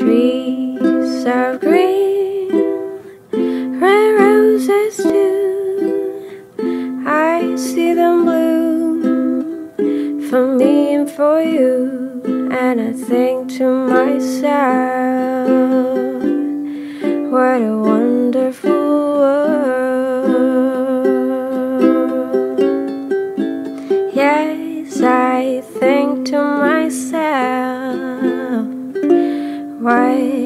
trees are green, red roses too. I see them bloom for me and for you, and I think to myself, what a wonderful world. Yes, I think to myself, what